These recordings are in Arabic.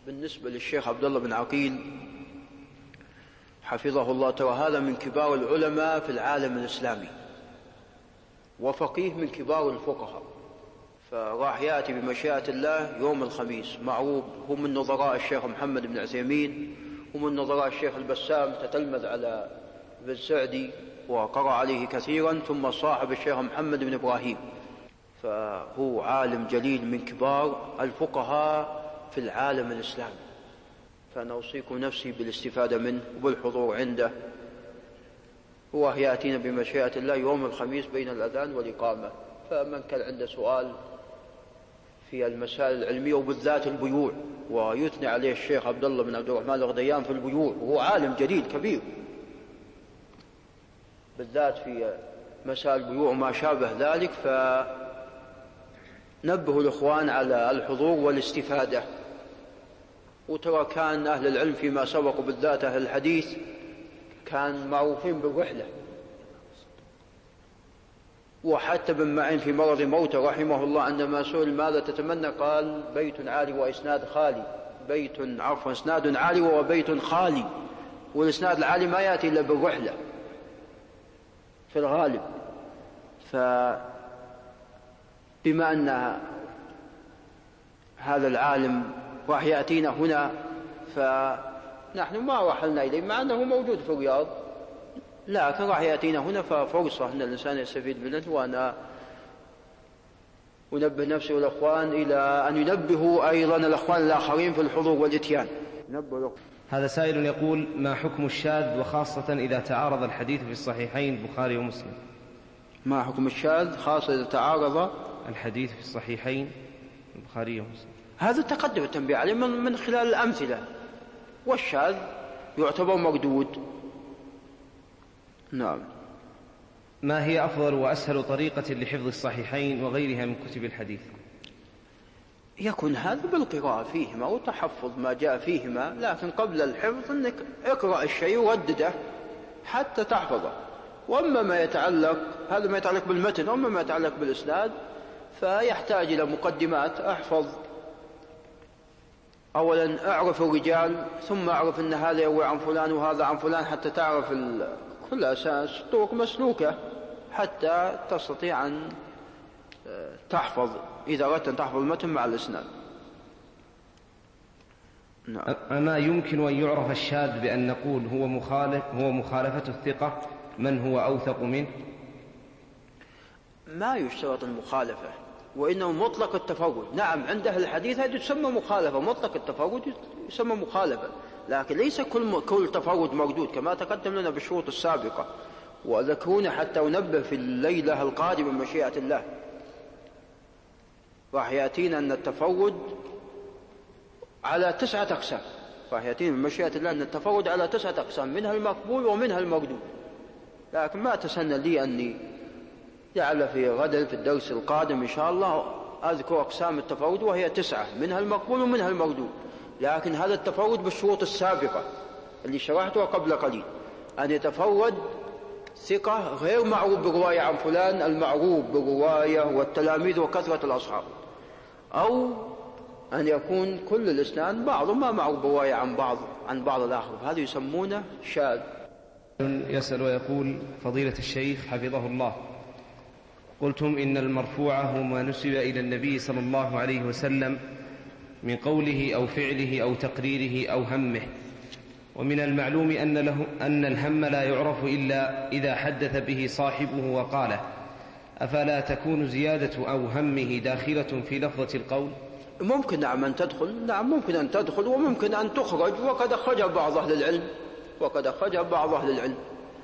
بالنسبة للشيخ عبد الله بن عقيل حفظه الله، ترى هذا من كبار العلماء في العالم الإسلامي، وفقيه من كبار الفقهاء، فراح يأتي بمشيئة الله يوم الخميس. معروف هو من نظراء الشيخ محمد بن عثيمين، ومن نظراء الشيخ البسام، تتلمذ على ابن سعدي وقرأ عليه كثيرا، ثم صاحب الشيخ محمد بن إبراهيم، فهو عالم جليل من كبار الفقهاء في العالم الإسلامي. فأنا أوصيكم نفسي بالاستفادة منه وبالحضور عنده، هو يأتينا بمشيئة الله يوم الخميس بين الأذان والإقامة. فمن كان عنده سؤال في المسائل العلمية وبالذات البيوع، ويثني عليه الشيخ عبد الله بن عبد الرحمن الغديان في البيوع، وهو عالم جليل كبير بالذات في مسائل البيوع وما شابه ذلك، فنبه الإخوان على الحضور والاستفادة. وترى كان أهل العلم فيما سبق بالذات أهل الحديث كان معروفين بالرحلة، وحتى ابن معين في مرض موته رحمه الله عندما سئل ماذا تتمنى قال بيت عالي وإسناد خالي، إسناد عالي وبيت خالي، والإسناد العالي ما يأتي إلا بالرحلة في الغالب. فبما أن هذا العالم راح يأتينا هنا، فنحن ما رحلنا إليه مع أنه موجود في الرياض، لكن راح يأتينا هنا، ففرصة أن الإنسان يستفيد منه. وأنا أنبه نفسي والأخوان إلى أن ينبهوا أيضا الأخوان الآخرين في الحضور والإتيان. هذا سائل يقول: ما حكم الشاذ وخاصة إذا تعارض الحديث في الصحيحين البخاري ومسلم؟ ما حكم الشاذ خاصة إذا تعارض الحديث في الصحيحين البخاري ومسلم؟ هذا تقدم التنبيه عليه من خلال الأمثلة، والشاذ يعتبر مردود. نعم. ما هي أفضل وأسهل طريقة لحفظ الصحيحين وغيرها من كتب الحديث؟ يكون هذا بالقراءة فيهما وتحفظ ما جاء فيهما، لكن قبل الحفظ أنك اقرأ الشيء وردده حتى تحفظه. وأما ما يتعلق، هذا ما يتعلق بالمتن، وأما ما يتعلق بالإسناد فيحتاج إلى مقدمات. أحفظ أولا، أعرف الرجال، ثم أعرف أن هذا يروي عن فلان وهذا عن فلان، حتى تعرف كل أساس طرق مسلوكة حتى تستطيع أن تحفظ إذا أردت أن تحفظ المتن مع الإسناد. نعم. أما يمكن أن يعرف الشاذ بأن نقول هو مخالفة الثقة من هو أوثق منه؟ ما يشترط المخالفة، وإنه مطلق التفرد. نعم، عند أهل الحديث هذه تسمى مخالفة، مطلق التفرد يسمى مخالفة، لكن ليس كل تفرد مردود كما تقدم لنا بالشروط السابقة، وذكرونا حتى ننبه في الليلة القادمة بمشيئة الله. راح يأتينا أن التفرد على 9 أقسام، راح يأتينا بمشيئة الله أن التفرد على 9 أقسام، منها المقبول ومنها المردود. لكن ما أتسنى لي أني لعل في غدا في الدرس القادم إن شاء الله أذكر أقسام التفرد، وهي 9، منها المقبول ومنها المردود. لكن هذا التفرد بالشروط السابقة اللي شرحتها قبل قليل، أن يتفرد ثقة غير معروف بالرواية عن فلان، المعروف بالرواية والتلاميذ وكثرة الأصحاب، أو أن يكون كل الإسناد بعض ما معروف بالرواية عن بعض الآخر، هذا يسمونه شاذ. يسأل ويقول: فضيلة الشيخ حفظه الله، قلتم إن المرفوع هو ما نسب إلى النبي صلى الله عليه وسلم من قوله أو فعله أو تقريره أو همه، ومن المعلوم أن الهم لا يعرف إلا إذا حدث به صاحبه وقاله، أفلا تكون زيادة أو همه داخلة في لفظة القول؟ ممكن نعم أن تدخل، نعم ممكن أن تدخل، وممكن أن تخرج، وقد أخرجها بعض أهل العلم.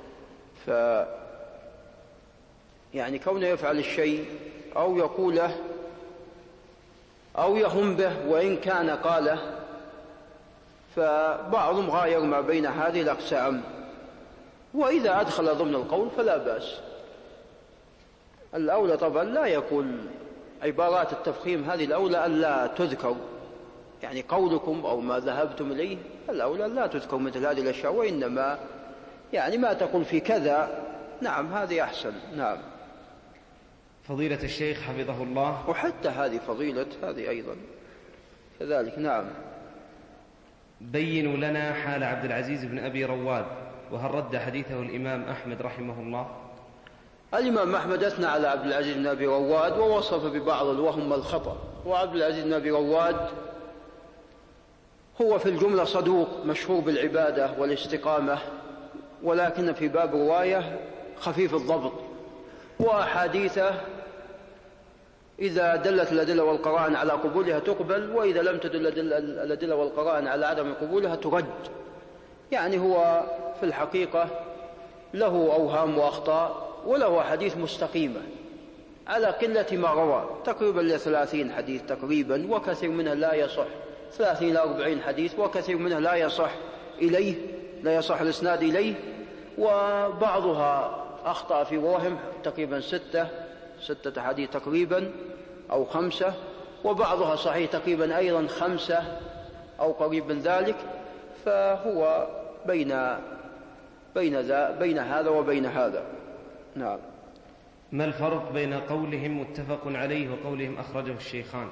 يعني كونه يفعل الشيء أو يقوله أو يهم به وإن كان قاله، فبعضهم غاير ما بين هذه الأقسام، وإذا أدخل ضمن القول فلا بأس. الأولى طبعا لا يقول عبارات التفخيم هذه، الأولى أن لا تذكر، يعني قولكم أو ما ذهبتم إليه الأولى لا تذكر مثل هذه الأشياء، وإنما يعني ما تقول في كذا، نعم هذه أحسن. نعم. فضيلة الشيخ حفظه الله، وحتى هذه فضيلة هذه أيضا كذلك. نعم. بينوا لنا حال عبد العزيز بن أبي رواد، وهل رد حديثه الإمام أحمد رحمه الله؟ الإمام أحمد أثنى على عبد العزيز بن أبي رواد ووصف ببعض الوهم والخطأ. وعبد العزيز بن أبي رواد هو في الجملة صدوق مشهور بالعبادة والاستقامة، ولكن في باب رواية خفيف الضبط، وأحاديثه إذا دلت الأدلة والقرائن على قبولها تقبل، وإذا لم تدل الأدلة والقرائن على عدم قبولها ترد. يعني هو في الحقيقة له أوهام وأخطاء، وله حديث مستقيمة على قلة ما روى، تقريبا 30 حديث تقريبا، وكثير منها لا يصح، 30 إلى 40 حديث، وكثير منها لا يصح إليه، لا يصح الإسناد إليه، وبعضها أخطأ في وهم، تقريبا 6 حديث تقريبا أو 5، وبعضها صحيح تقريبا أيضا 5 أو قريب من ذلك. فهو بين هذا وبين هذا. نعم. ما الفرق بين قولهم متفق عليه وقولهم أخرجه الشيخان؟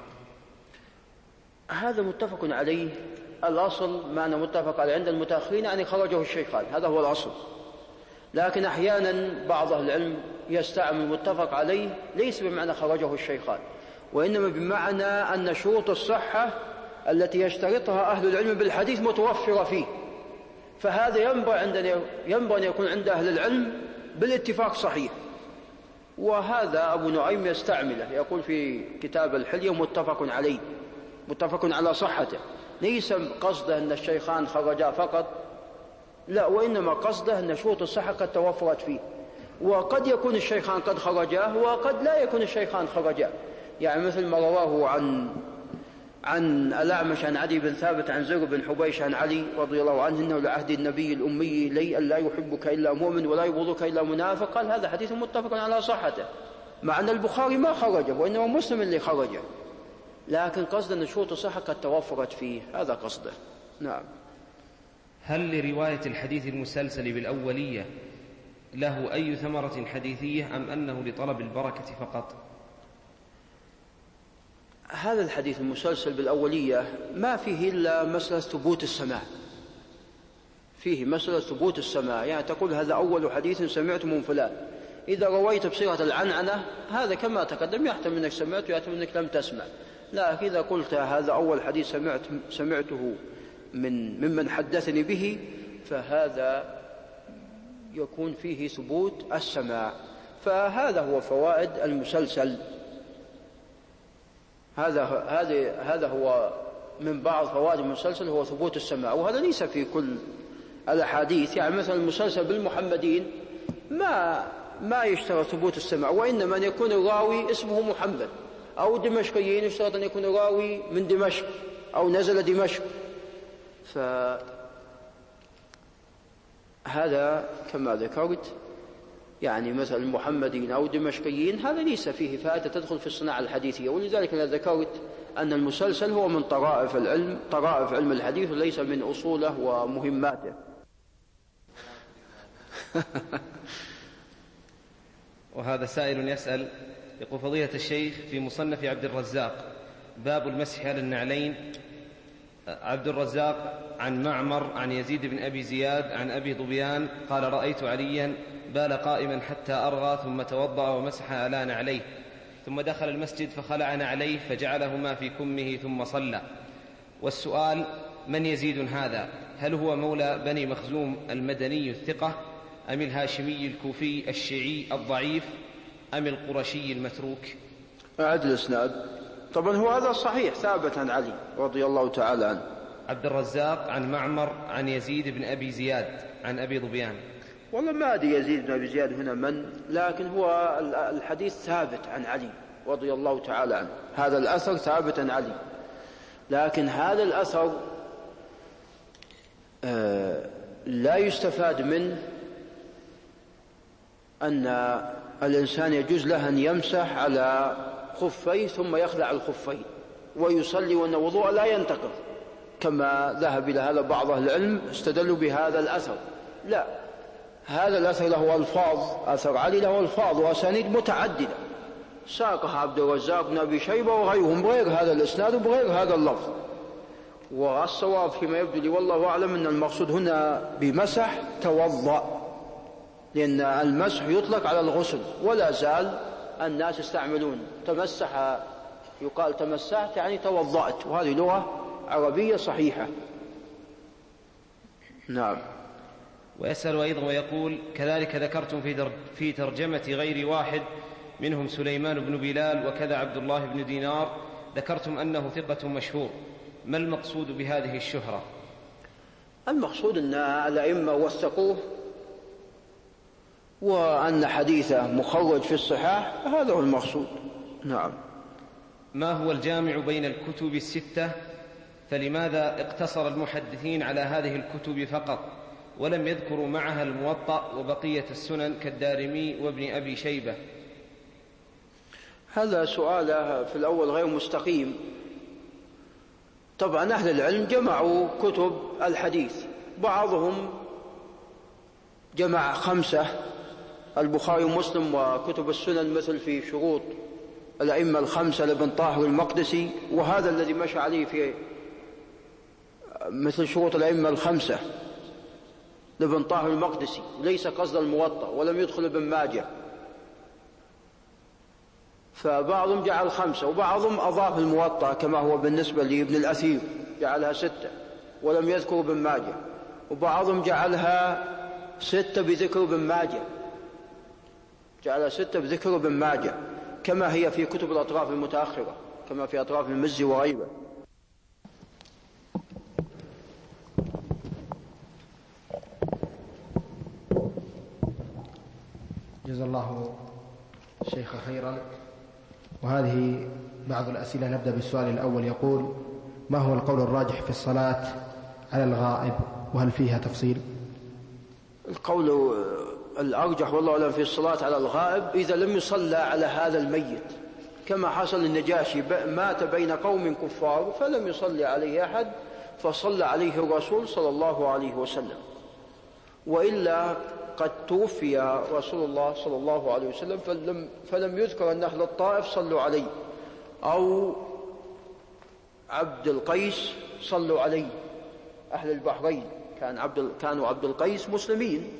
هذا متفق عليه، الأصل معنى متفق عليه عند المتأخرين يعني خرجه الشيخان، هذا هو الأصل. لكن أحيانا بعض أهل العلم يستعمل متفق عليه ليس بمعنى خرجه الشيخان، وإنما بمعنى أن شروط الصحة التي يشترطها أهل العلم بالحديث متوفرة فيه، فهذا ينبغي أن يكون عند أهل العلم بالاتفاق صحيح. وهذا أبو نعيم يستعمله، يقول في كتاب الحلية متفق عليه، متفق على صحته، ليس قصده أن الشيخان خرجا فقط، لا، وإنما قصده أن شروط الصحة قد توفرت فيه، وقد يكون الشيخان قد خرجاه وقد لا يكون الشيخان خرجاه. يعني مثل ما رواه عن الأعمش عن عدي بن ثابت عن زر بن حبيش عن علي رضي الله عنه إنه لعهد النبي الأمي لي أن لا يحبك إلا مؤمن ولا يبغضك إلا منافق، قال هذا حديث متفق على صحته، مع أن البخاري ما خرجه وإنما مسلم اللي خرجه، لكن قصد أن شروط الصحة قد توفرت فيه، هذا قصده. نعم. هل لرواية الحديث المسلسل بالأولية له أي ثمرة حديثية أم أنه لطلب البركة فقط؟ هذا الحديث المسلسل بالأولية ما فيه إلا مسألة ثبوت السماع، فيه مسألة ثبوت السماع، يعني تقول هذا أول حديث سمعت من فلان. إذا رويت بصيغة العنعنة هذا كما تقدم يحتمل أنك سمعت ويحتمل أنك لم تسمع، لكن إذا قلت هذا أول حديث سمعته ممن حدثني به، فهذا يكون فيه ثبوت السماع. فهذا هو فوائد المسلسل، هذا هو من بعض فوائد المسلسل، هو ثبوت السماع، وهذا ليس في كل الأحاديث. يعني مثلا المسلسل بالمحمدين ما يشترط ثبوت السماع، وإنما أن يكون الراوي اسمه محمد، أو دمشقيين يشترط أن يكون الراوي من دمشق أو نزل دمشق. فهذا كما ذكرت يعني مثلا المحمدين أو دمشقيين هذا ليس فيه فائدة تدخل في الصناعة الحديثية، ولذلك أنا ذكرت أن المسلسل هو من طرائف العلم، طرائف علم الحديث، وليس من أصوله ومهماته. وهذا سائل يسأل يقول فضيلة الشيخ في مصنف عبد الرزاق باب المسح على النعلين، عبد الرزاق عن معمر عن يزيد بن أبي زياد عن أبي ظبيان قال رأيت عليا بال قائما حتى أرغى ثم توضأ ومسح على نعليه، ثم دخل المسجد فخلع نعليه فجعلهما في كمه ثم صلى. والسؤال من يزيد هذا؟ هل هو مولى بني مخزوم المدني الثقة أم الهاشمي الكوفي الشيعي الضعيف أم القرشي المتروك؟ أعد الإسناد. طبعا هو هذا صحيح ثابت عن علي رضي الله تعالى عنه. عبد الرزاق عن معمر عن يزيد بن أبي زياد عن أبي ظبيان. والله ما أدري يزيد بن أبي زياد هنا من، لكن هو الحديث ثابت عن علي رضي الله تعالى عنه، هذا الأثر ثابت عن علي، لكن هذا الأثر لا يستفاد منه أن الإنسان يجوز له أن يمسح على خفيه ثم يخلع الخفين ويصلي وأن وضوء لا ينتقض كما ذهب إلى هذا بعض أهل العلم استدلوا بهذا الأثر. لا، هذا الأثر له ألفاظ، أثر علي له ألفاظ وأسانيد متعددة ساقها عبد الرزاق بن أبي شيبة وغيرهم بغير هذا الإسناد وبغير هذا اللفظ، والصواب فيما يبدو لي والله أعلم أن المقصود هنا بمسح توضأ، لأن المسح يطلق على الغسل، ولا زال الناس يستعملون تمسح، يقال تمسحت يعني توضأت، وهذه لغة عربية صحيحة. نعم. ويسأل أيضا ويقول: كذلك ذكرتم في ترجمة غير واحد منهم سليمان بن بلال وكذا عبد الله بن دينار، ذكرتم أنه ثقة مشهور، ما المقصود بهذه الشهرة؟ المقصود أن الأئمة وثقوه، وأن حديثه مخرج في الصحاح، هذا هو المقصود. نعم. ما هو الجامع بين الكتب الستة؟ فلماذا اقتصر المحدثين على هذه الكتب فقط ولم يذكروا معها الموطأ وبقية السنن كالدارمي وابن أبي شيبة؟ هذا سؤال في الأول غير مستقيم. طبعا أهل العلم جمعوا كتب الحديث، بعضهم جمع 5: البخاري ومسلم وكتب السنن، مثل في شروط الأئمة 5 لابن طاهر المقدسي، وهذا الذي مشى عليه في مثل شروط الأئمة 5 لابن طاهر المقدسي، وليس قصد الموطأ، ولم يدخل ابن ماجه. فبعضهم جعل 5، وبعضهم أضاف الموطأ كما هو بالنسبة لابن الأثير جعلها 6 ولم يذكر ابن ماجه، وبعضهم جعلها 6 بذكر ابن ماجه، جعلها 6 بذكر ابن ماجه، كما هي في كتب الأطراف المتأخرة، كما في أطراف المزي وغيره. جزا الله الشيخ خيرا. وهذه بعض الأسئلة. نبدأ بالسؤال الأول، يقول: ما هو القول الراجح في الصلاة على الغائب، وهل فيها تفصيل؟ القول الأرجح والله أعلم في الصلاة على الغائب إذا لم يصلى على هذا الميت، كما حصل للنجاشي، مات بين قوم كفار فلم يصلي عليه أحد، فصلى عليه الرسول صلى الله عليه وسلم. وإلا قد توفي رسول الله صلى الله عليه وسلم فلم يذكر أن أهل الطائف صلوا عليه، أو عبد القيس صلوا عليه، أهل البحرين كانوا عبد القيس مسلمين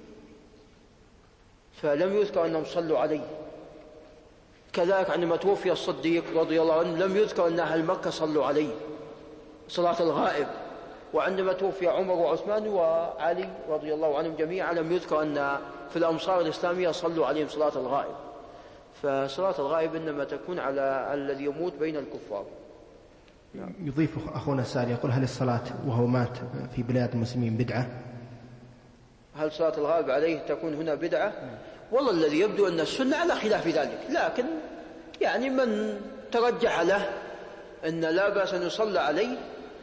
فلم يذكر أنهم صلوا عليه. كذلك عندما توفي الصديق رضي الله عنه لم يذكر أن أهل مكة صلوا عليه صلاة الغائب، وعندما توفي عمر وعثمان وعلي رضي الله عنهم جميعا لم يذكر أن في الأمصار الإسلامية صلوا عليهم صلاة الغائب. فصلاة الغائب إنما تكون على الذي يموت بين الكفار. يضيف أخونا السائل يقول: هل الصلاة وهو مات في بلاد المسلمين بدعة؟ هل صلاة الغائب عليه تكون هنا بدعة؟ والله الذي يبدو أن السنة على خلاف ذلك، لكن يعني من ترجح له أن لا بأس أن يصلى عليه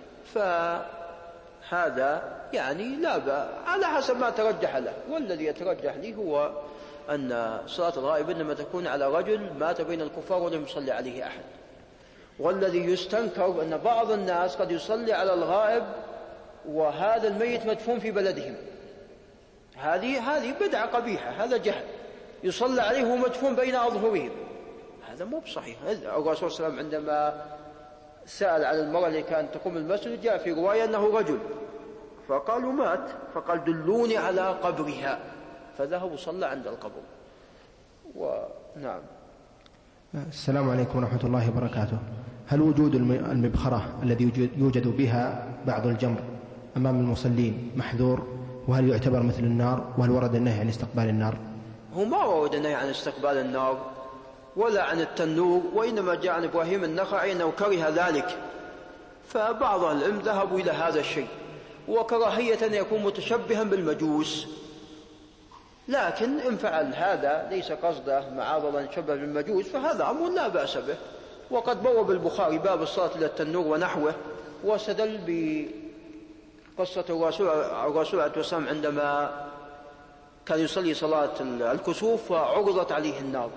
فهذا يعني لا بأس على حسب ما ترجح له، والذي يترجح لي هو أن صلاة الغائب إنما تكون على رجل مات بين الكفار ولم يصلي عليه أحد. والذي يستنكر أن بعض الناس قد يصلي على الغائب وهذا الميت مدفون في بلدهم، هذه بدعة قبيحة، هذا جهل، يصلى عليه وهو مدفون بين أظهرهم، هذا مو بصحيح. الرسول صلى الله عليه وسلم عندما سأل عن المرأة اللي كانت تقوم المسجد جاء في رواية أنه رجل، فقالوا مات، فقال: دلوني على قبرها، فذهبوا صلى عند القبر. ونعم. السلام عليكم ورحمة الله وبركاته. هل وجود المبخرة الذي يوجد بها بعض الجمر أمام المصلين محذور، وهل يعتبر مثل النار، وهل ورد النهي عن استقبال النار؟ هو ما ورد النهي عن استقبال النار ولا عن التنور، وإنما جاء عن إبراهيم النخعي أنه كره ذلك، فبعض العلم ذهبوا إلى هذا الشيء، وكراهية أن يكون متشبها بالمجوس. لكن إن فعل هذا ليس قصده معاذ أن يشبه بالمجوس فهذا أمر لا بأس به. وقد بوب البخاري باب الصلاة إلى التنور ونحوه، واستدل بقصة الرسول عليه الصلاة والسلام عندما كان يصلي صلاة الكسوف وعرضت عليه النار،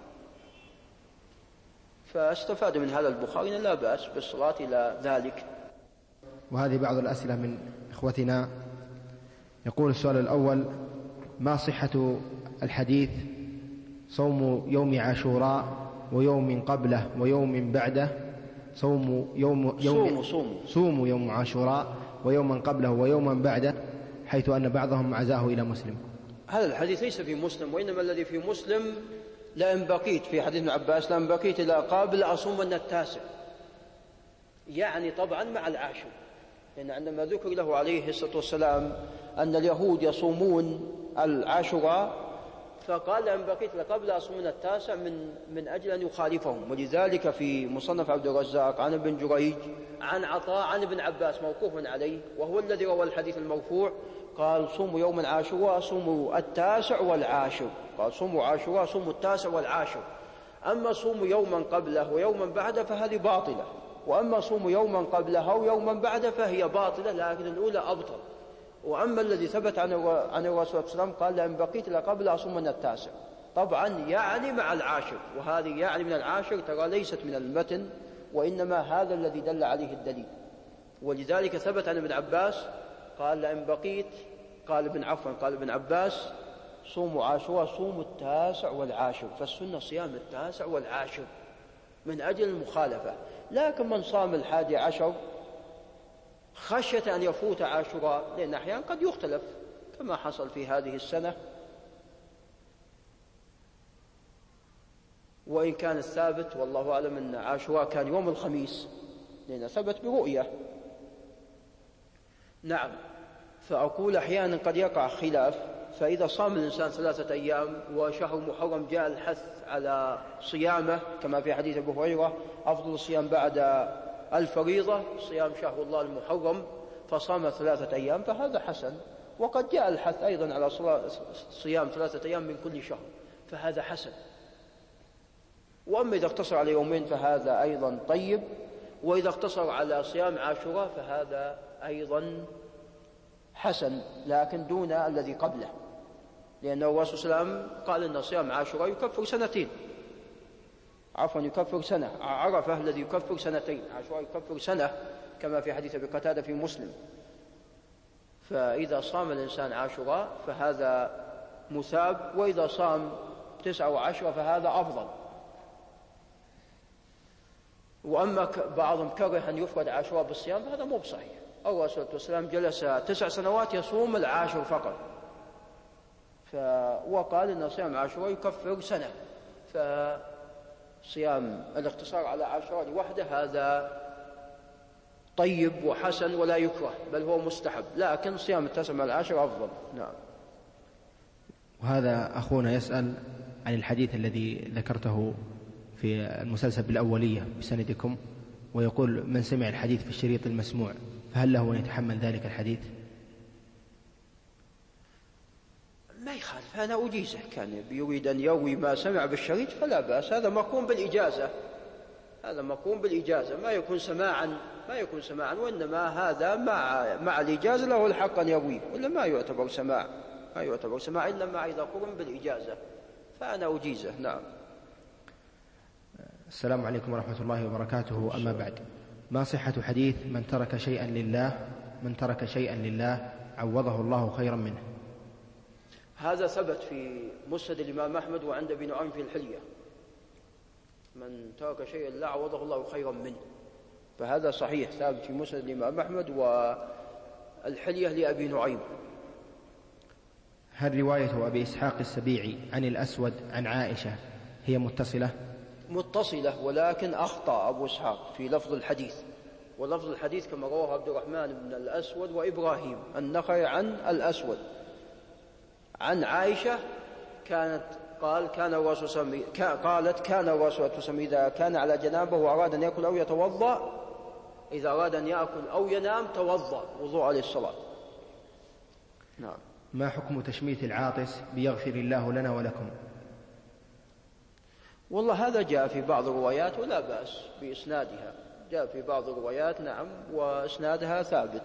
فاستفاد من هذا البخاري لا بأس بالصلاة إلى ذلك. وهذه بعض الأسئلة من إخوتنا. يقول السؤال الأول: ما صحة الحديث صوم يوم عاشوراء ويوم قبله ويوم بعده صوموا يوم عاشوراء ويوما قبله ويوما بعده، حيث أن بعضهم عزاه إلى مسلم. هذا الحديث ليس في مسلم، وإنما الذي في مسلم لئن بقيت، في حديث ابن عباس لئن بقيت إلى قابل أصومن التاسع، يعني طبعا مع العاشر، لأن عندما ذكر له عليه الصلاة والسلام أن اليهود يصومون العاشوراء فقال لئن بقيت إلى قابل أصومن التاسع من أجل أن يخالفهم. ولذلك في مصنف عبد الرزاق عن ابن جريج عن عطاء عن ابن عباس موقوف عليه، وهو الذي روى الحديث المرفوع، قال صوموا يوم عاشوراء صوموا التاسع والعاشر، قال صوموا عاشوراء صوموا التاسع والعاشر. أما صوموا يوما قبله ويوما بعده فهذه باطلة، وأما صوموا يوما قبله أو يوما بعده فهي باطلة، لكن الأولى أبطل. وأما الذي ثبت عن الرسول صلى الله عليه وسلم قال لئن بقيت إلى قبل أصومن التاسع، طبعا يعني مع العاشر، وهذه يعني من العاشر ترى ليست من المتن، وإنما هذا الذي دل عليه الدليل. ولذلك ثبت عن ابن عباس قال لئن بقيت، قال ابن عباس صوموا عاشوراء صوموا التاسع والعاشر، فالسنة صيام التاسع والعاشر من أجل المخالفة. لكن من صام 11 خشية أن يفوت عاشوراء، لأن أحيانا قد يختلف كما حصل في هذه السنة، وإن كان الثابت والله أعلم أن عاشوراء كان يوم الخميس، لأن ثبت برؤية. نعم، فأقول أحيانا قد يقع خلاف، فإذا صام الإنسان 3 أيام وشهر محرم جاء الحث على صيامه كما في حديث أبو هريرة أفضل الصيام بعد الفريضة صيام شهر الله المحرم، فصام 3 أيام فهذا حسن. وقد جاء الحث أيضا على صيام 3 أيام من كل شهر فهذا حسن. وأما إذا اقتصر على يومين فهذا أيضا طيب، وإذا اقتصر على صيام عاشوراء فهذا أيضا حسن، لكن دون الذي قبله، لأن الرسول صلى الله عليه وسلم قال أن صيام عاشوراء يكفر سنتين، يكفر سنة. عرفة الذي يكفر سنتين، عاشوراء يكفر سنة كما في حديث أبي قتادة في مسلم. فإذا صام الإنسان عاشوراء فهذا مثاب، وإذا صام 9 و10 فهذا أفضل. وأما بعضهم كره أن يفرد عاشوراء بالصيام فهذا مو بصحيح. الرسول صلى الله عليه وسلم جلس 9 سنوات يصوم العاشر فقط، وقال أن صيام عاشوراء يكفر سنة، فصيام الاقتصار على عاشوراء لوحده هذا طيب وحسن ولا يكره، بل هو مستحب، لكن صيام 9 مع 10 أفضل. نعم. وهذا أخونا يسأل عن الحديث الذي ذكرته في المسلسل بالأولية بسندكم، ويقول من سمع الحديث في الشريط المسموع فهل له أن يتحمل ذلك الحديث؟ ما يخالف، أنا أجيزه، كان يريد أن يروي ما سمع بالشريط فلا بأس، هذا مقوم بالإجازة، ما يكون سماعا، وإنما هذا مع الإجازة له الحق أن يرويه، ولا ما يعتبر سماع إلا ما إذا قرن بالإجازة، فأنا أجيزه. نعم. السلام عليكم ورحمة الله وبركاته. أما بعد، ما صحة حديث من ترك شيئا لله عوضه الله خيرا منه؟ هذا ثبت في مسند الإمام أحمد وعند ابن نعيم في الحلية، من ترك شيئا لله عوضه الله خيرا منه، فهذا صحيح ثابت في مسند الإمام أحمد والحلية لأبي نعيم. هل رواية أبي إسحاق السبيعي عن الأسود عن عائشة هي متصلة، ولكن أخطأ أبو إسحاق في لفظ الحديث، ولفظ الحديث كما رواه عبد الرحمن بن الأسود وإبراهيم النخعي عن الأسود عن عائشة قالت كان الرسول صلى الله عليه وسلم إذا كان على جنابه وأراد أن يأكل أو يتوضأ، إذا أراد أن يأكل أو ينام توضأ وضوء للصلاة. نعم. ما حكم تشميت العاطس بيغفر الله لنا ولكم؟ والله هذا جاء في بعض الروايات ولا بأس بإسنادها، جاء في بعض الروايات نعم، وإسنادها ثابت.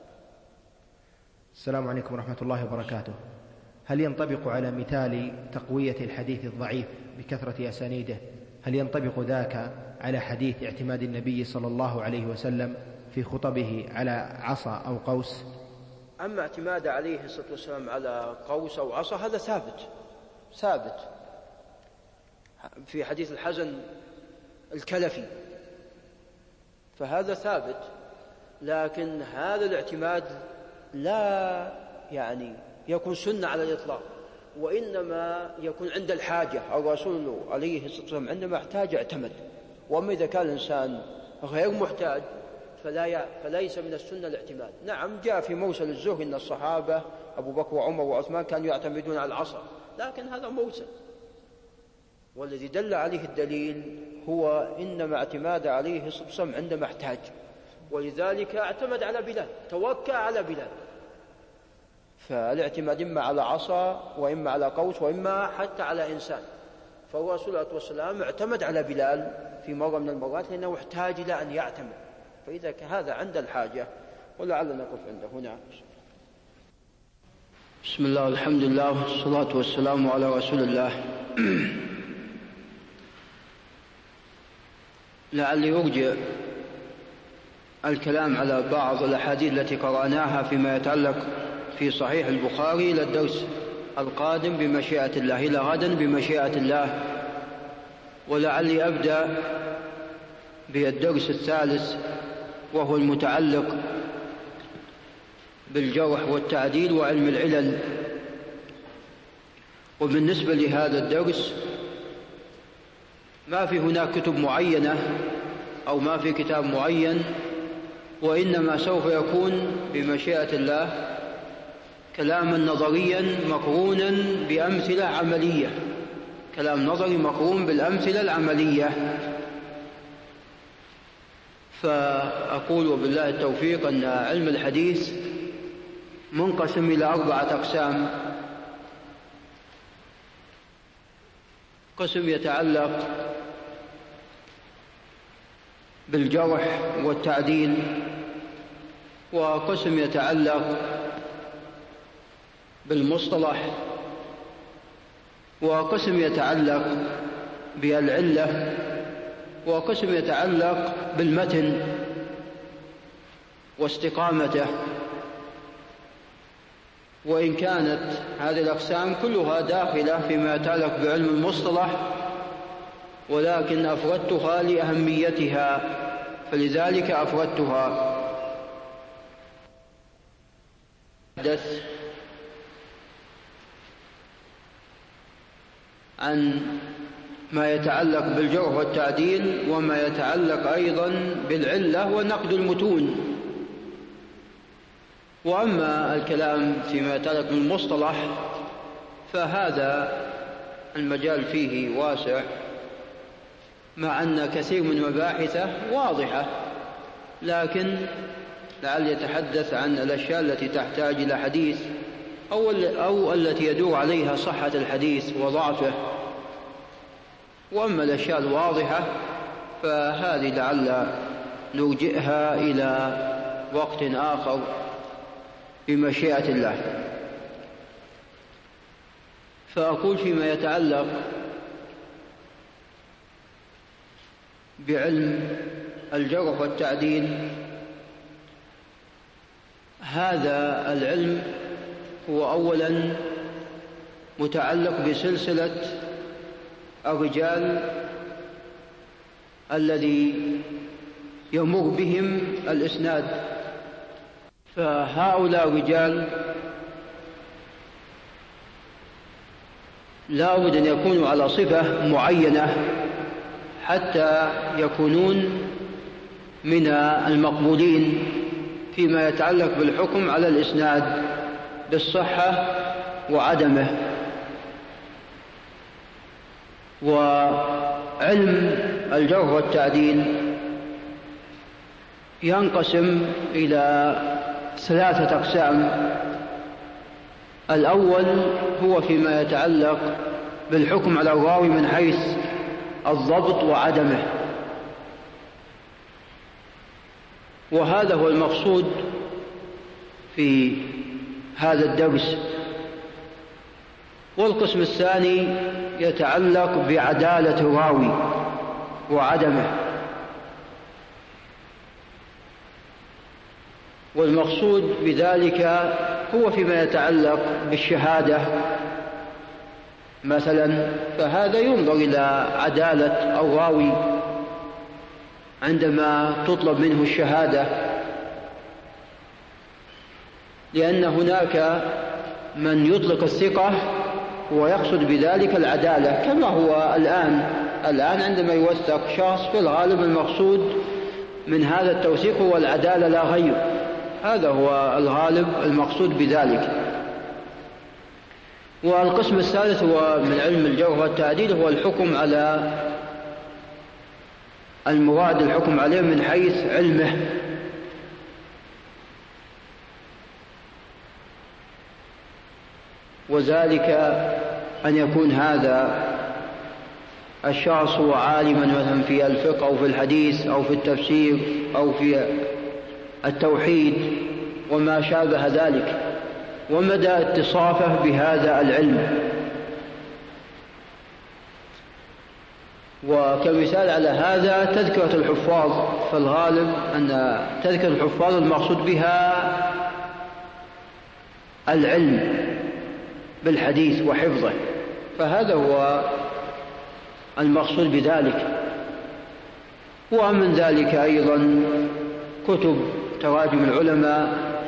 السلام عليكم ورحمة الله وبركاته. هل ينطبق على مثال تقوية الحديث الضعيف بكثرة أسانيده، هل ينطبق ذاك على حديث اعتماد النبي صلى الله عليه وسلم في خطبه على عصا أو قوس؟ أما اعتماد عليه الصلاة والسلام على قوس أو عصا هذا ثابت في حديث الحزن الكلفي فهذا ثابت، لكن هذا الاعتماد لا يكون سنة على الإطلاق، وإنما يكون عند الحاجة. الرسول عليه الصلاة والسلام عندما احتاج اعتمد، وأما إذا كان الإنسان غير محتاج فليس من السنة الاعتماد. نعم، جاء في موسم الزهر إن الصحابة أبو بكر وعمر وعثمان كانوا يعتمدون على العصر، لكن هذا موسم، والذي دل عليه الدليل هو إنما اعتماد عليه الصلاة والسلام عندما احتاج، ولذلك اعتمد على بلال، توكى على بلال. فالاعتماد إما على عصا وإما على قوس وإما حتى على إنسان. فالرسول عليه والسلام اعتمد على بلال في مرة من المرات لأنه احتاج إلى أن يعتمد، فإذا هذا عند الحاجة. ولعلنا نقف عند هنا. بسم الله والحمد لله والصلاة والسلام على رسول الله. لعلي أرجع الكلام على بعض الأحاديث التي قرأناها فيما يتعلق في صحيح البخاري إلى الدرس القادم بمشيئة الله، إلى غدا بمشيئة الله. ولعلي أبدأ بالدرس الثالث وهو المتعلق بالجرح والتعديل وعلم العلل. وبالنسبة لهذا الدرس ما في هناك كتب معينة أو ما في كتاب معين، وإنما سوف يكون بمشيئة الله كلاما نظريا مقرونا بأمثلة عملية، كلام نظري مقرون بالأمثلة العملية. فأقول وبالله التوفيق أن علم الحديث منقسم إلى 4 أقسام. قسم يتعلق بالجرح والتعديل، وقسم يتعلق بالمصطلح، وقسم يتعلق بالعلة، وقسم يتعلق بالمتن واستقامته. وإن كانت هذه الأقسام كلها داخلة فيما يتعلق بعلم المصطلح، ولكن أفردتها لأهميتها، فلذلك أفردتها. أتحدث عن ما يتعلق بالجرح والتعديل، وما يتعلق أيضا بالعلة ونقد المتون. وأما الكلام فيما يتعلق بالمصطلح فهذا المجال فيه واسع، مع أن كثير من مباحثه واضحة، لكن لعل يتحدث عن الأشياء التي تحتاج إلى حديث أو التي يدور عليها صحة الحديث وضعفه. وأما الأشياء الواضحة فهذه لعل نرجئها إلى وقت آخر بمشيئة الله. فأقول فيما يتعلق بعلم الجرح والتعديل، هذا العلم هو أولا متعلق بسلسلة الرجال الذي يمر بهم الإسناد. فهؤلاء الرجال لا بد أن يكونوا على صفة معينة حتى يكونون من المقبولين فيما يتعلق بالحكم على الإسناد بالصحة وعدمه. وعلم الجرح والتعديل ينقسم إلى 3 أقسام. الأول هو فيما يتعلق بالحكم على الراوي من حيث الضبط وعدمه، وهذا هو المقصود في هذا الدرس. والقسم الثاني يتعلق بعدالة الراوي وعدمه، والمقصود بذلك هو فيما يتعلق بالشهادة مثلا، فهذا ينظر إلى عدالة الراوي عندما تطلب منه الشهادة، لأن هناك من يطلق الثقة ويقصد بذلك العدالة، كما هو الآن عندما يوثق شخص في الغالب المقصود من هذا التوثيق هو العدالة لا غير، هذا هو الغالب المقصود بذلك. والقسم الثالث هو من علم الجرح والتعديل، هو الحكم على المراد الحكم عليه من حيث علمه، وذلك أن يكون هذا الشخص هو عالما مثلا في الفقه أو في الحديث أو في التفسير أو في التوحيد وما شابه ذلك، ومدى اتصافه بهذا العلم. وكمثال على هذا تذكرة الحفاظ، فالغالب أن تذكرة الحفاظ المقصود بها العلم بالحديث وحفظه، فهذا هو المقصود بذلك. ومن ذلك أيضا كتب تراجم العلماء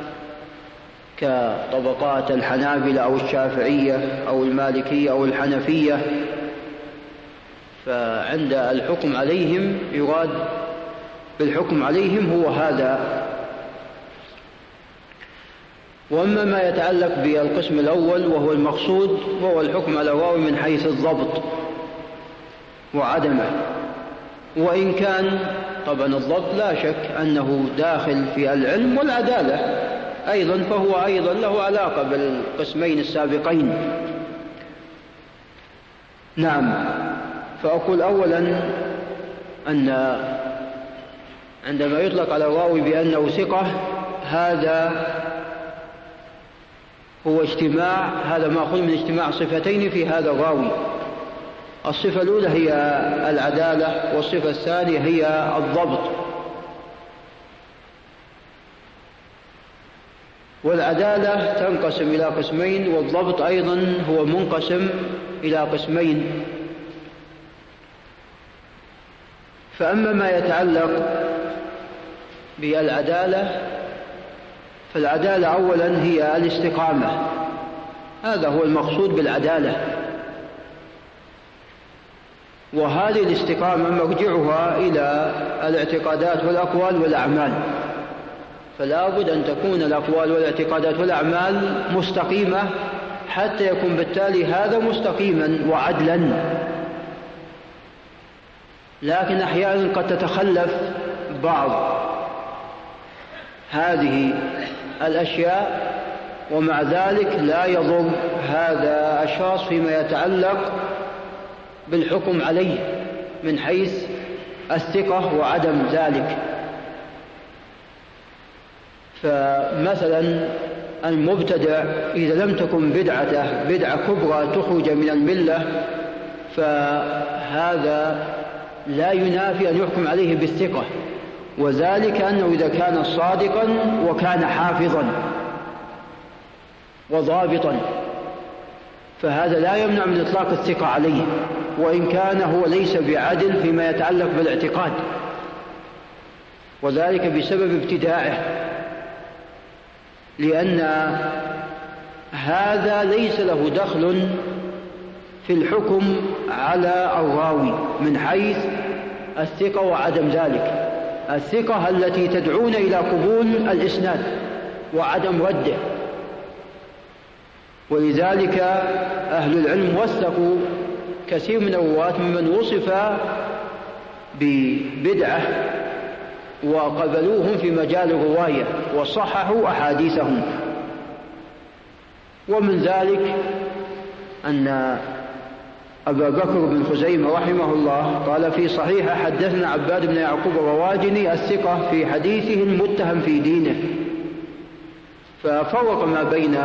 كطبقات الحنابلة أو الشافعية أو المالكية أو الحنفية، فعند الحكم عليهم يراد بالحكم عليهم هو هذا. وأما ما يتعلق بالقسم الأول وهو المقصود، وهو الحكم على الراوي من حيث الضبط وعدمه، وإن كان طبعا الضبط لا شك أنه داخل في العلم والعدالة أيضا، فهو أيضا له علاقة بالقسمين السابقين. نعم. فأقول أولا أن عندما يطلق على الراوي بأنه ثقة، هذا هو اجتماع، هذا مأخوذ من اجتماع صفتين في هذا الراوي. الصفة الأولى هي العدالة، والصفة الثانية هي الضبط. والعدالة تنقسم إلى قسمين، والضبط أيضا هو منقسم إلى قسمين. فأما ما يتعلق بالعدالة، فالعدالة أولا هي الاستقامة، هذا هو المقصود بالعدالة. وهذه الاستقامة مرجعها إلى الاعتقادات والأقوال والأعمال، فلا بد أن تكون الأقوال والاعتقادات والأعمال مستقيمة حتى يكون بالتالي هذا مستقيما وعدلا. لكن أحيانا قد تتخلف بعض هذه الأشياء، ومع ذلك لا يضر هذا الشخص فيما يتعلق بالحكم عليه من حيث الثقة وعدم ذلك. فمثلا المبتدع إذا لم تكن بدعته بدعة كبرى تخرج من الملة، فهذا لا ينافي أن يحكم عليه بالثقة، وذلك أنه إذا كان صادقا وكان حافظا وضابطا، فهذا لا يمنع من إطلاق الثقة عليه، وإن كان هو ليس بعدل فيما يتعلق بالاعتقاد، وذلك بسبب ابتداعه، لأن هذا ليس له دخل في الحكم على الراوي من حيث الثقة وعدم ذلك. الثقة التي تدعون إلى قبول الإسناد وعدم رده، ولذلك أهل العلم وثقوا كثير من الرواة ممن وصف ببدعة وقبلوهم في مجال الرواية وصححوا أحاديثهم. ومن ذلك أن أبا بكر بن خزيمة رحمه الله قال في صحيح: حدثنا عباد بن يعقوب الرواجني الثقة في حديثه المتهم في دينه، ففرق ما بين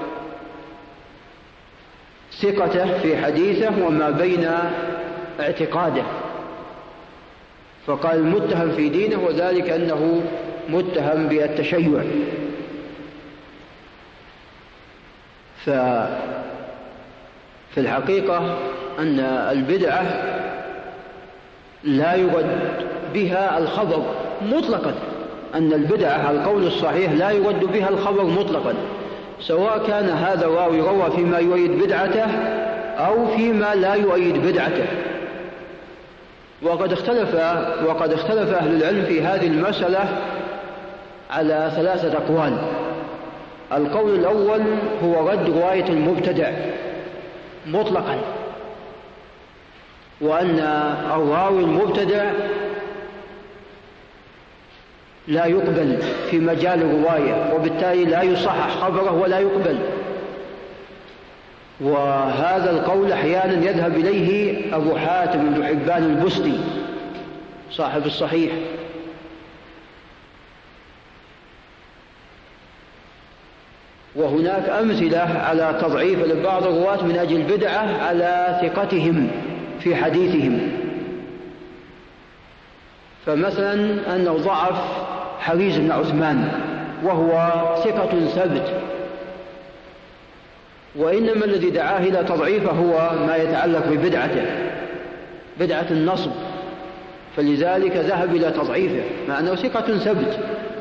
ثقته في حديثه وما بين اعتقاده، فقال المتهم في دينه، وذلك أنه متهم بالتشيع. ففي الحقيقة أن البدعة لا يرد بها الخبر مطلقا، أن البدعة القول الصحيح لا يرد بها الخبر مطلقا، سواء كان هذا الراوي روى فيما يؤيد بدعته أو فيما لا يؤيد بدعته. وقد اختلف أهل العلم في هذه المسألة على 3 أقوال. القول الأول هو رد رواية المبتدع مطلقا، وأن الراوي المبتدع لا يقبل في مجال الرواية، وبالتالي لا يصحح خبره ولا يقبل. وهذا القول أحيانا يذهب إليه أبو حاتم بن حبان البستي صاحب الصحيح. وهناك أمثلة على تضعيف لبعض الرواة من أجل بدعة على ثقتهم في حديثهم. فمثلا أنه ضعف حريز بن عثمان وهو ثقة ثبت، وإنما الذي دعاه إلى تضعيفه هو ما يتعلق ببدعته، بدعة النصب، فلذلك ذهب إلى تضعيفه مع أنه ثقة ثبت.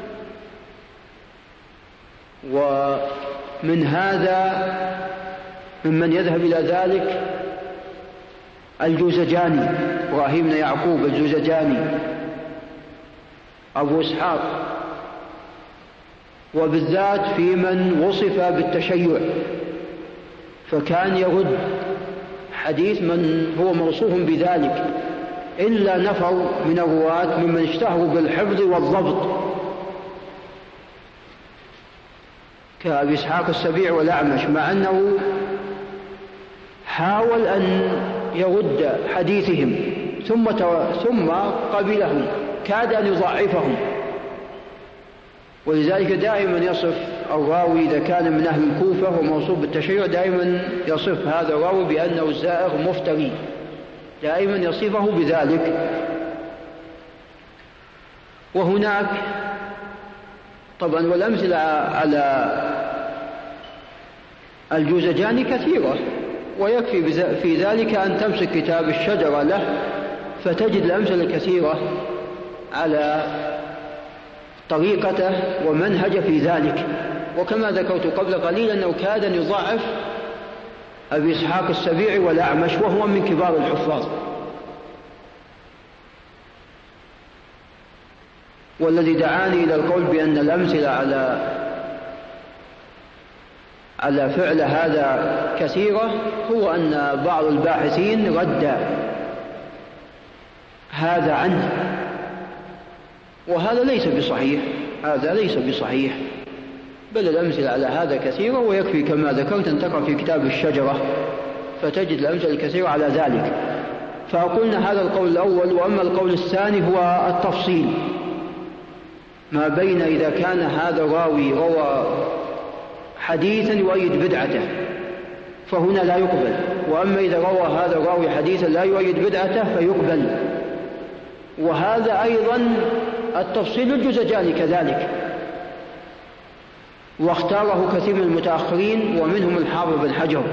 ومن هذا ممن يذهب إلى ذلك الجوزجاني، إبراهيم بن يعقوب الجوزجاني، أبو إسحاق، وبالذات في من وصف بالتشيع، فكان يرد حديث من هو موصوف بذلك، إلا نفر من الرواة ممن اشتهروا بالحفظ والضبط كأبي إسحاق السبيع والأعمش، مع أنه حاول أن يرد حديثهم ثم قبلهم، كاد أن يضعفهم. ولذلك دائما يصف الراوي إذا كان من أهل الكوفة وموصوف بالتشيع دائما يصف هذا الراوي بأنه زائغ مفتري، دائما يصفه بذلك. وهناك طبعا والأمثلة على الجوزجاني كثيرة، ويكفي في ذلك أن تمسك كتاب الشجرة له فتجد الأمثلة الكثيرة على طريقته ومنهجه في ذلك. وكما ذكرت قبل قليل أنه كاد أن يضعف أبي إسحاق السبيع والأعمش وهو من كبار الحفاظ. والذي دعاني إلى القول بأن الأمثلة على فعل هذا كثيرة هو أن بعض الباحثين رد هذا عنه، وهذا ليس بصحيح، هذا ليس بصحيح، بل الأمثلة على هذا كثيرة، ويكفي كما ذكرت أن تقرأ في كتاب الشجرة فتجد الأمثلة الكثيرة على ذلك. فقلنا هذا القول الأول. وأما القول الثاني هو التفصيل ما بين إذا كان هذا الراوي روى حديثا يؤيد بدعته فهنا لا يقبل، وأما إذا روى هذا الراوي حديثا لا يؤيد بدعته فيقبل. وهذا أيضا التفصيل الجوزجاني كذلك، واختاره كثير من المتأخرين ومنهم الحافظ بن حجر.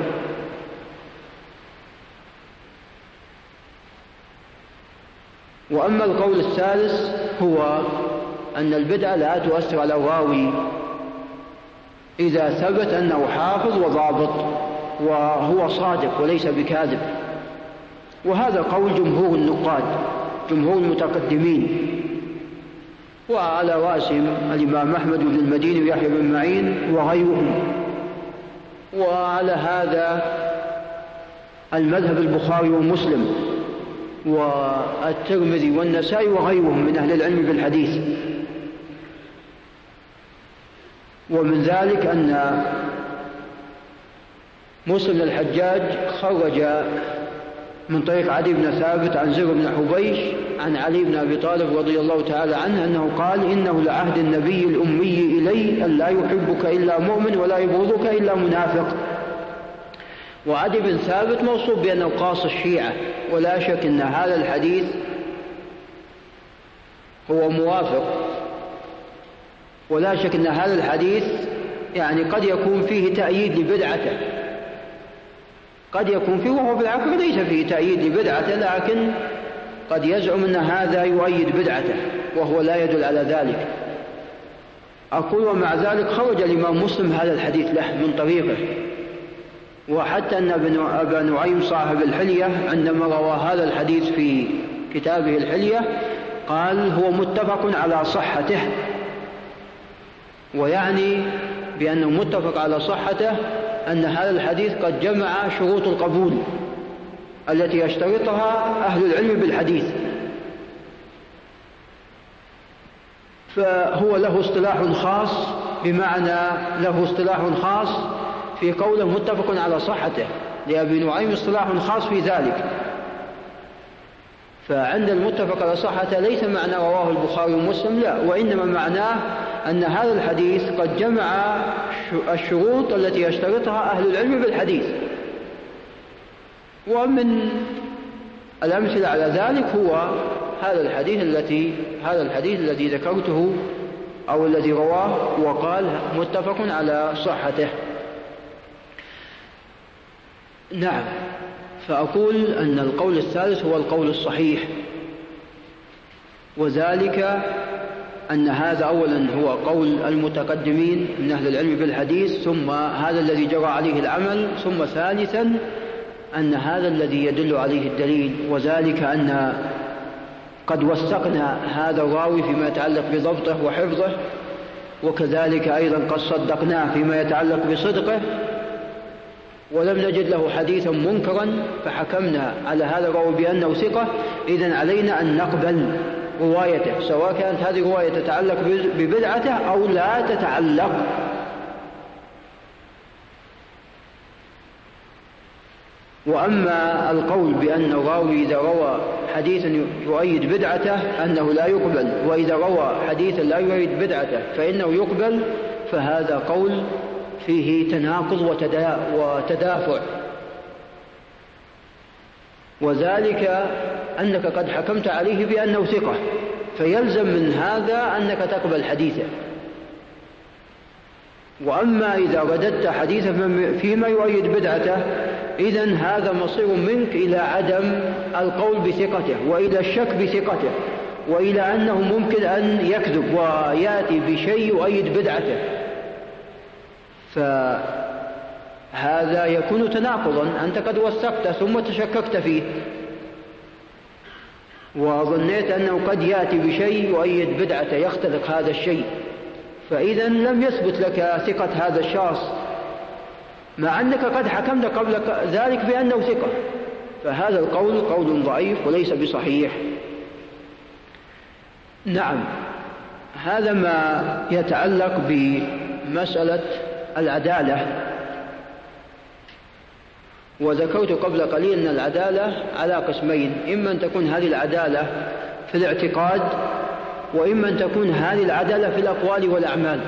وأما القول الثالث هو أن البدعة لا تؤثر على الراوي إذا ثبت أنه حافظ وضابط وهو صادق وليس بكاذب، وهذا قول جمهور النقاد، جمهور المتقدمين، وعلى رأسهم الإمام أحمد بن المديني ويحيى بن معين وغيرهم. وعلى هذا المذهب البخاري ومسلم والترمذي والنسائي وغيرهم من أهل العلم بالحديث. ومن ذلك أن مسلم الحجاج خرج من طريق عدي بن ثابت عن زر بن حبيش عن علي بن أبي طالب رضي الله تعالى عنه أنه قال: إنه لعهد النبي الأمي إلي أن لا يحبك إلا مؤمن ولا يبغضك إلا منافق. وعدي بن ثابت موصوف بأنه قاص الشيعة، ولا شك أن هذا الحديث هو موافق، ولا شك أن هذا الحديث يعني قد يكون فيه تأييد لبدعته، قد يكون فيه، وهو بالعكس ليس فيه تأييد لبدعته، لكن قد يزعم أن هذا يؤيد بدعته وهو لا يدل على ذلك. أقول ومع ذلك خرج الإمام مسلم هذا الحديث له من طريقه، وحتى أن أبا نعيم صاحب الحلية عندما روى هذا الحديث في كتابه الحلية قال هو متفق على صحته، ويعني بأنه متفق على صحته أن هذا الحديث قد جمع شروط القبول التي يشترطها أهل العلم بالحديث. فهو له اصطلاح خاص، بمعنى له اصطلاح خاص في قوله متفق على صحته، لأبي نعيم اصطلاح خاص في ذلك. فعند المتفق على صحته ليس معنى رواه البخاري ومسلم، لا، وإنما معناه أن هذا الحديث قد جمع الشروط التي يشترطها أهل العلم بالحديث. ومن الأمثلة على ذلك هو هذا الحديث الذي ذكرته أو الذي رواه وقال متفق على صحته. نعم، فأقول أن القول الثالث هو القول الصحيح، وذلك أن هذا أولا هو قول المتقدمين من أهل العلم بالحديث، ثم هذا الذي جرى عليه العمل، ثم ثالثا أن هذا الذي يدل عليه الدليل، وذلك أن قد وثقنا هذا الراوي فيما يتعلق بضبطه وحفظه، وكذلك أيضا قد صدقناه فيما يتعلق بصدقه، ولم نجد له حديثا منكرا فحكمنا على هذا الراوي بأنه ثقة. إذن علينا أن نقبل روايته، سواء كانت هذه الرواية تتعلق ببدعته أو لا تتعلق. وأما القول بأن الراوي إذا روى حديثا يؤيد بدعته أنه لا يقبل، وإذا روى حديثا لا يؤيد بدعته فإنه يقبل، فهذا قول فيه تناقض وتدافع، وذلك أنك قد حكمت عليه بأنه ثقة، فيلزم من هذا أنك تقبل حديثه. وأما إذا رددت حديثه فيما يؤيد بدعته، إذن هذا مصير منك إلى عدم القول بثقته، وإلى الشك بثقته، وإلى أنه ممكن أن يكذب ويأتي بشيء يؤيد بدعته، فهذا يكون تناقضا. أنت قد وثقته ثم تشككت فيه وظنيت أنه قد يأتي بشيء يؤيد بدعته يختلق هذا الشيء، فإذا لم يثبت لك ثقة هذا الشخص مع أنك قد حكمت قبل ذلك بأنه ثقة، فهذا القول قول ضعيف وليس بصحيح. نعم، هذا ما يتعلق بمسألة العدالة. وذكرت قبل قليل أن العدالة على قسمين، إما أن تكون هذه العدالة في الاعتقاد، وإما أن تكون هذه العدالة في الأقوال والأعمال.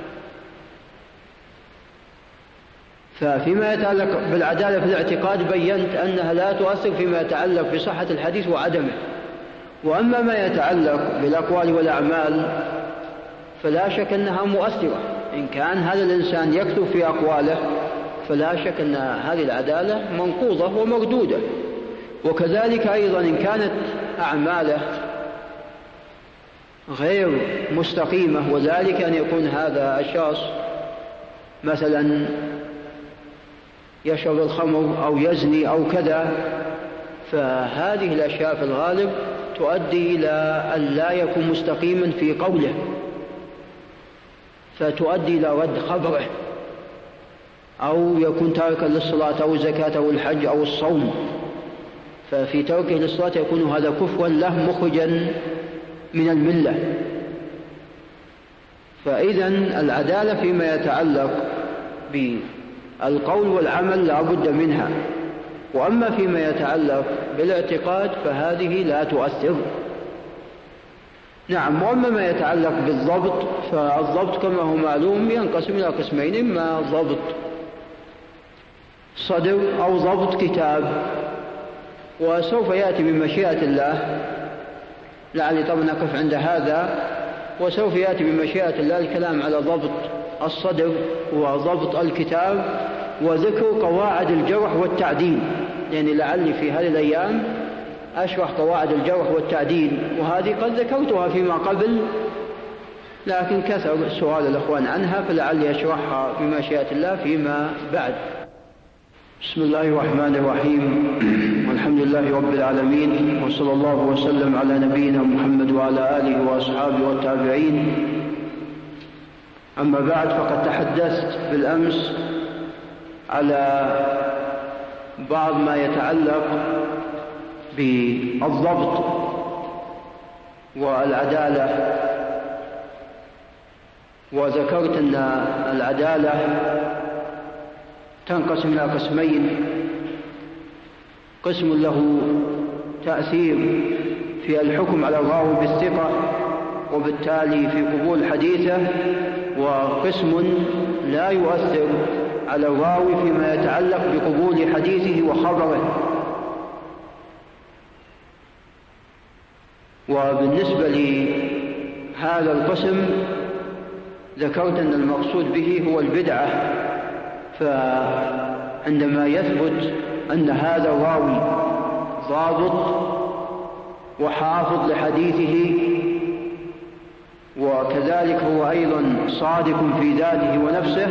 ففيما يتعلق بالعدالة في الاعتقاد بينت أنها لا تؤثر فيما يتعلق بصحة الحديث وعدمه. وأما ما يتعلق بالأقوال والأعمال فلا شك أنها مؤثرة. إن كان هذا الإنسان يكذب في أقواله فلا شك أن هذه العدالة منقوضة ومردودة. وكذلك أيضا إن كانت أعماله غير مستقيمة، وذلك أن يكون هذا الشخص مثلا يشرب الخمر أو يزني أو كذا، فهذه الأشياء في الغالب تؤدي إلى أن لا يكون مستقيما في قوله، فتؤدي إلى رد خبره، أو يكون تاركا للصلاة أو الزكاة أو الحج أو الصوم، ففي تركه للصلاة يكون هذا كفرا له مخرجا من الملة. فإذن العدالة فيما يتعلق بالقول والعمل لا بد منها، وأما فيما يتعلق بالاعتقاد فهذه لا تؤثر. نعم، وأما ما يتعلق بالضبط فالضبط كما هو معلوم ينقسم إلى قسمين، إما ضبط صدر أو ضبط كتاب، وسوف يأتي بمشيئة الله، لعلي طبعا أقف عند هذا، وسوف يأتي بمشيئة الله الكلام على ضبط الصدر وضبط الكتاب وذكر قواعد الجرح والتعديل، يعني لعلي في هذه الأيام أشرح قواعد الجرح والتعديل، وهذه قد ذكرتها فيما قبل لكن كثر سؤال الأخوان عنها فلعلي أشرحها بمشيئة الله فيما بعد. بسم الله الرحمن الرحيم، والحمد لله رب العالمين، وصلى الله وسلم على نبينا محمد وعلى آله وأصحابه والتابعين. أما بعد، فقد تحدثت بالأمس على بعض ما يتعلق بالضبط والعدالة، وذكرت أن العدالة تنقسم إلى قسمين: قسم له تأثير في الحكم على الراوي بالثقة وبالتالي في قبول حديثه، وقسم لا يؤثر على الراوي فيما يتعلق بقبول حديثه وخبره. وبالنسبة لهذا القسم ذكرت أن المقصود به هو البدعة، فعندما يثبت أن هذا الراوي ضابط وحافظ لحديثه وكذلك هو أيضا صادق في ذاته ونفسه،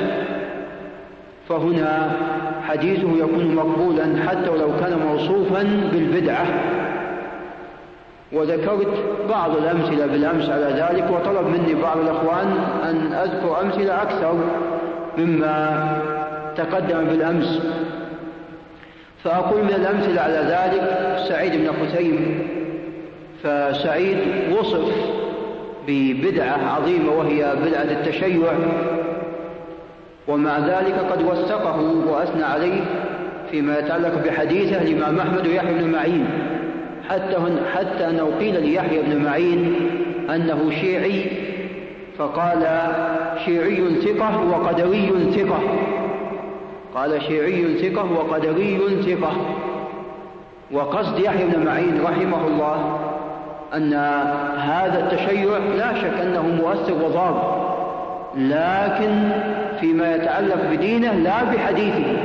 فهنا حديثه يكون مقبولا حتى ولو كان موصوفا بالبدعة. وذكرت بعض الأمثلة بالأمس على ذلك، وطلب مني بعض الأخوان أن أذكر أمثلة أكثر مما تقدم بالأمس، فأقول من الأمثلة على ذلك سعيد بن خثيم. فسعيد وصف ببدعة عظيمة وهي بدعة التشيع، ومع ذلك قد وثقه وأثنى عليه فيما يتعلق بحديثه الإمام أحمد ويحيى بن معين، حتى أنه قيل ليحيى بن معين أنه شيعي فقال شيعي ثقة وقدري ثقة، قال شيعي ثقة وقدري ثقة. وقصد يحيى بن معين رحمه الله أن هذا التشيع لا شك أنه مؤثر وضار، لكن فيما يتعلق بدينه لا بحديثه،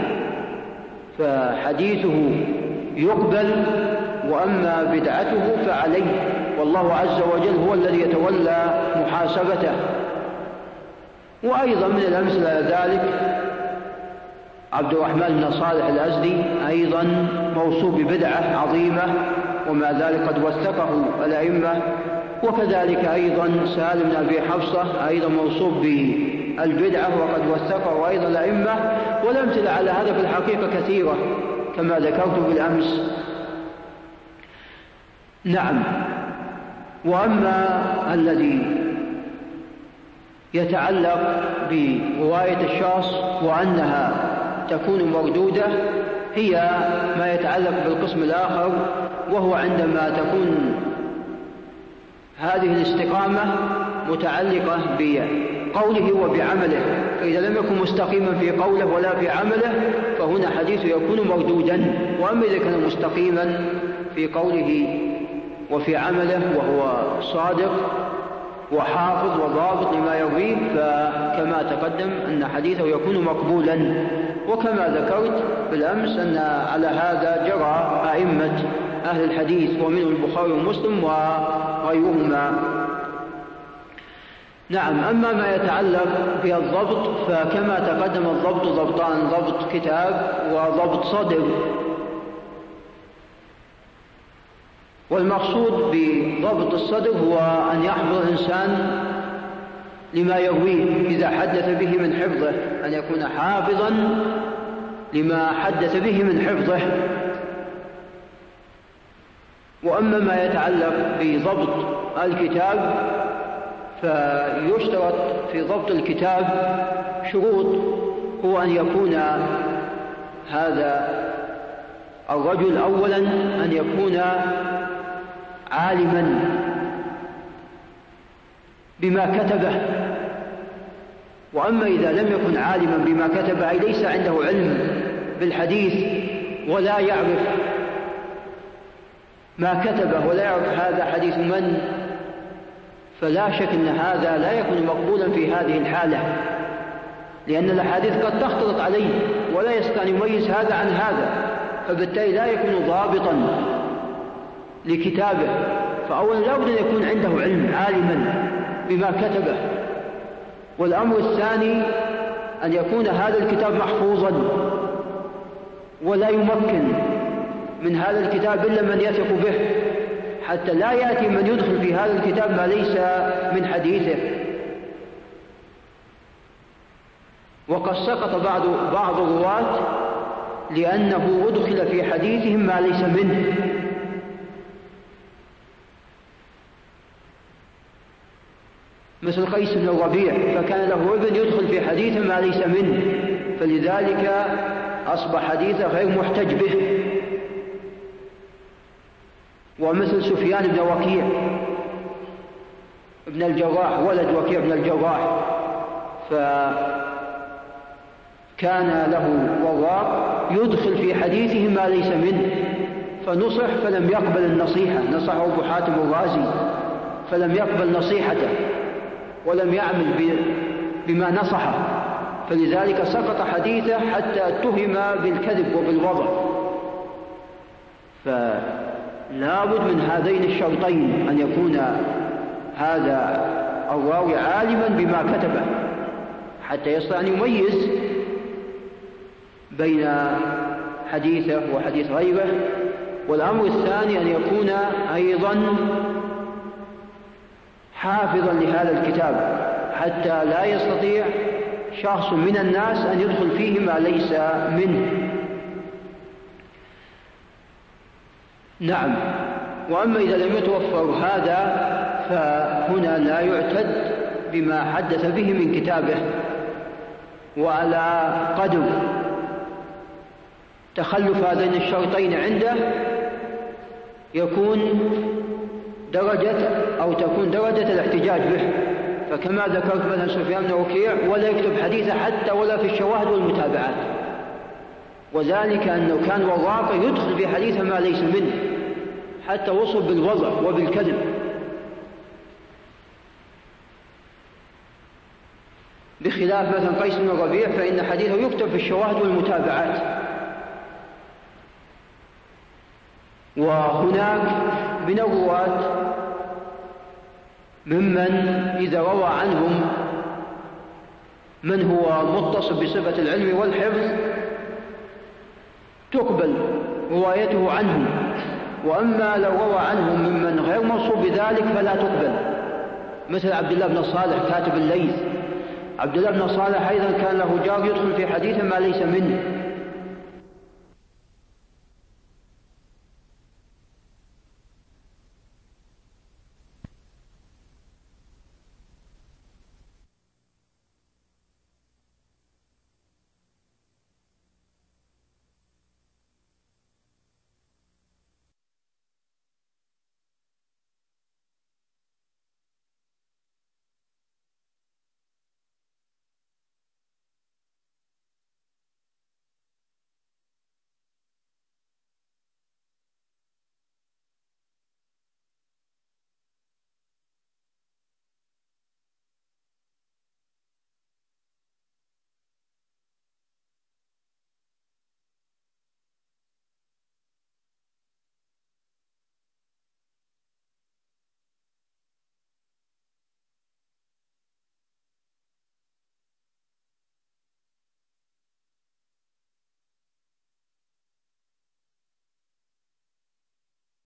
فحديثه يقبل وأما بدعته فعليه، والله عز وجل هو الذي يتولى محاسبته. وأيضا من الأمثلة ذلك عبد الرحمن بن صالح الأزدي، أيضا موصوف ببدعة عظيمة ومع ذلك قد وثقه الأئمة. وكذلك أيضا سالم بن أبي حفصة أيضا موصوف بالبدعة وقد وثقه أيضا الأئمة. والأمثلة على هذا في الحقيقة كثيرة كما ذكرت بالأمس. نعم. وأما الذي يتعلق برواية الشخص وأنها تكون مردودة هي ما يتعلق بالقسم الآخر، وهو عندما تكون هذه الاستقامة متعلقة بقوله وبعمله، فإذا لم يكن مستقيما في قوله ولا في عمله فهنا حديثه يكون مردودا. وأما إذا كان مستقيما في قوله وفي عمله وهو صادق وحافظ وضابط لما يرويه فكما تقدم أن حديثه يكون مقبولا. وكما ذكرت بالأمس أن على هذا جرى أئمة أهل الحديث ومنه البخاري ومسلم وغيرهما. نعم. أما ما يتعلق بالضبط فكما تقدم الضبط ضبطان: ضبط كتاب وضبط صدر. والمقصود بضبط الصدر هو أن يحفظ الإنسان لما يرويه إذا حدث به من حفظه، أن يكون حافظا لما حدث به من حفظه. وأما ما يتعلق بضبط الكتاب فيشترط في ضبط الكتاب شروط، هو أن يكون هذا الرجل أولا أن يكون عالما بما كتبه. وأما إذا لم يكن عالما بما كتبه أي ليس عنده علم بالحديث ولا يعرف ما كتبه ولا يعرف هذا حديث من، فلا شك أن هذا لا يكون مقبولا في هذه الحالة، لأن الأحاديث قد تختلط عليه ولا يستطيع أن يميز هذا عن هذا، فبالتالي لا يكون ضابطا. لكتابه، فأولا لا بد أن يكون عنده علم، عالما بما كتبه. والأمر الثاني أن يكون هذا الكتاب محفوظا، ولا يمكن من هذا الكتاب إلا من يثق به، حتى لا يأتي من يدخل في هذا الكتاب ما ليس من حديثه. وقد سقط بعض الرواة لأنه أدخل في حديثهم ما ليس منه، مثل قيس بن الربيع، فكان له ابن يدخل في حديثه ما ليس منه، فلذلك أصبح حديثه غير محتج به. ومثل سفيان بن وكيع ابن الجراح، ولد وكيع بن الجراح، فكان له وراق يدخل في حديثه ما ليس منه، فنصح فلم يقبل النصيحة، نصحه أبو حاتم الرازي فلم يقبل نصيحته ولم يعمل بما نصحه، فلذلك سقط حديثه حتى اتهم بالكذب وبالوضع. فلا بد من هذين الشرطين، أن يكون هذا الراوي عالما بما كتبه حتى يستطيع أن يميز بين حديثه وحديث غيره. والأمر الثاني أن يكون أيضا حافظا لهذا الكتاب، حتى لا يستطيع شخص من الناس أن يدخل فيه ما ليس منه. نعم. وأما إذا لم يتوفر هذا فهنا لا يعتد بما حدث به من كتابه، وعلى قدر تخلف هذين الشرطين عنده يكون تكون درجة الاحتجاج به. فكما ذكرت مثلا سفيان بن وكيع ولا يكتب حديثه حتى ولا في الشواهد والمتابعات، وذلك أنه كان وراقه يدخل في حديثه ما ليس منه حتى وصل بالوضع وبالكذب. بخلاف مثلا قيس بن الربيع فإن حديثه يكتب في الشواهد والمتابعات. وهناك من الرواة ممن إذا روى عنهم من هو متصف بصفة العلم والحفظ تقبل روايته عنهم، وأما لو روى عنهم ممن غير موصوف بذلك فلا تقبل، مثل عبد الله بن صالح كاتب الليث. عبد الله بن صالح أيضا كان له جار يدخل في حديثه ما ليس منه،